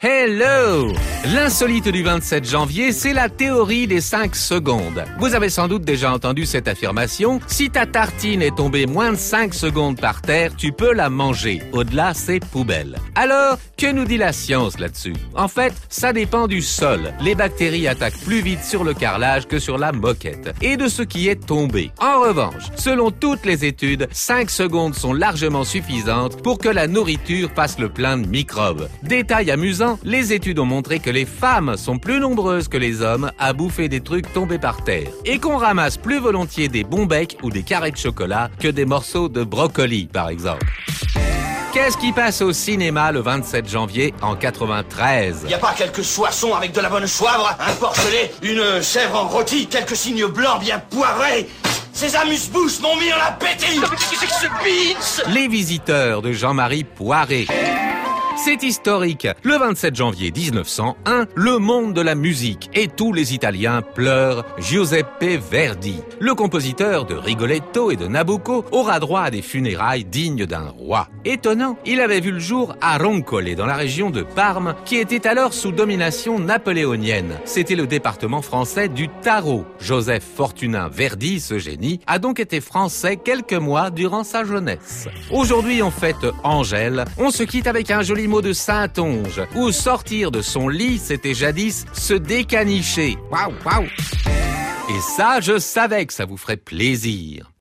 Hello! L'insolite du 27 janvier, c'est la théorie des 5 secondes. Vous avez sans doute déjà entendu cette affirmation. Si ta tartine est tombée moins de 5 secondes par terre, tu peux la manger. Au-delà, c'est poubelle. Alors, que nous dit la science là-dessus? En fait, ça dépend du sol. Les bactéries attaquent plus vite sur le carrelage que sur la moquette. Et de ce qui est tombé. En revanche, selon toutes les études, 5 secondes sont largement suffisantes pour que la nourriture fasse le plein de microbes. Détail amusant, les études ont montré que les femmes sont plus nombreuses que les hommes à bouffer des trucs tombés par terre et qu'on ramasse plus volontiers des bons becs ou des carrés de chocolat que des morceaux de brocoli, par exemple. Qu'est-ce qui passe au cinéma le 27 janvier en 93? Y a pas quelques soissons avec de la bonne soivre, un porcelet, une chèvre en rôti, quelques signes blancs bien poivrés? Ces amuse-bouches m'ont mis en appétit! Mais qu'est-ce que c'est que ce beans? Les Visiteurs de Jean-Marie Poiré. C'est historique. Le 27 janvier 1901, le monde de la musique et tous les Italiens pleurent Giuseppe Verdi. Le compositeur de Rigoletto et de Nabucco aura droit à des funérailles dignes d'un roi. Étonnant, il avait vu le jour à Roncole, dans la région de Parme, qui était alors sous domination napoléonienne. C'était le département français du Tarot. Joseph Fortunin Verdi, ce génie, a donc été français quelques mois durant sa jeunesse. Aujourd'hui, on fête Angèle. On se quitte avec un joli mot de Saintonge, où sortir de son lit, c'était jadis se décanicher. Waouh, waouh! Et ça, je savais que ça vous ferait plaisir.